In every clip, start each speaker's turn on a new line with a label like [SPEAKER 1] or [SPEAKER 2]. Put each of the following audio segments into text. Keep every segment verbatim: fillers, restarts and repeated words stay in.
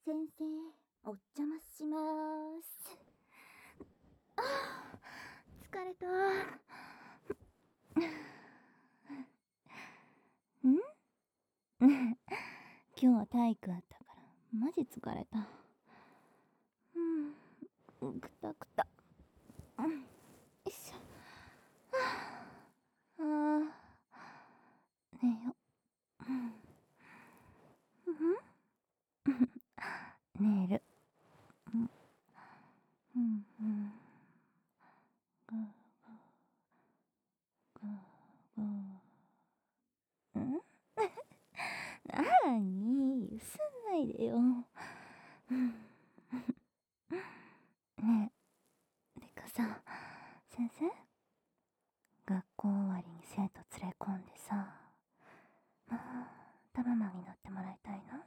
[SPEAKER 1] 先生、お邪魔しまーす。あー、疲れた。ん今日は体育あったから、マジ疲れた。うん、ぐたぐた。うん、よいしょ。あー、寝よ。うん、寝る。うん、うん、うん。ぐーぐーぐーぐー。んなーに、ゆすんないでよ。うん、ねえ、てかさ、先生、学校終わりに生徒連れ込んでさ、まあ、タママになってもらいたいな。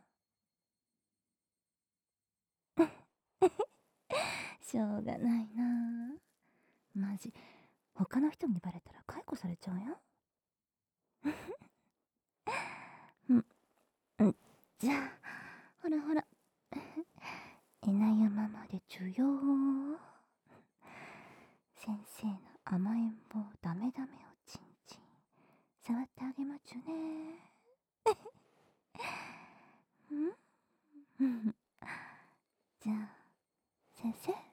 [SPEAKER 1] しょうがないなあ。マジ、他の人にバレたら解雇されちゃうよ。うん、うん、じゃあ、ほらほら。えなやままでちゅよー。先生の甘えん坊ダメダメおちんちん、触ってあげまちゅねー。んじゃあ、先生。